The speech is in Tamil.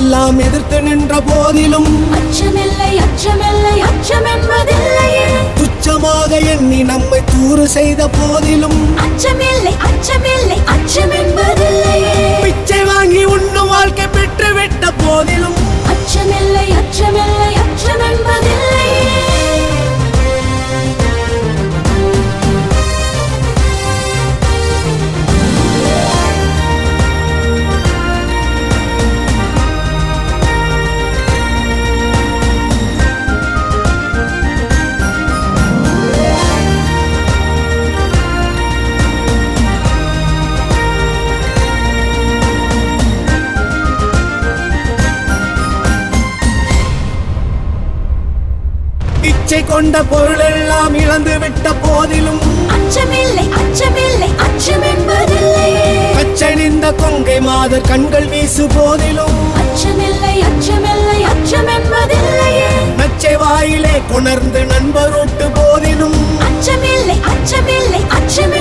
எல்லாம் எதிர்த்து நின்ற போதிலும் அச்சமில்லை அச்சமில்லை அச்சம் என்பதில்லையே. துச்சமாக எண்ணி நம்மை தூறு செய்த போதிலும் அச்சமில்லை அச்சமில்லை அச்சம் என்பதில்லையே. பிச்சை வாங்கி உண்ணும் வாழ்க்கை பெற்றுவிட்ட போதிலும் அச்சமில்லை அச்சமில்லை அச்சம் என்பதில்லையே. இச்சை கொண்ட பொருள் எல்லாம் இழந்து விட்ட போதிலும் அச்சமில்லை அச்சமில்லை அச்சம் என்பதில்லையே. பச்சணிந்த கொங்கை மாதர் கண்கள் வீசு போதிலும் அச்சமில்லை அச்சமில்லை அச்சம் என்பதில்லையே. நச்சை வாயிலே கொணர்ந்து நண்பரூட்டு போதிலும் அச்சமில்லை அச்சமில்லை அச்சம்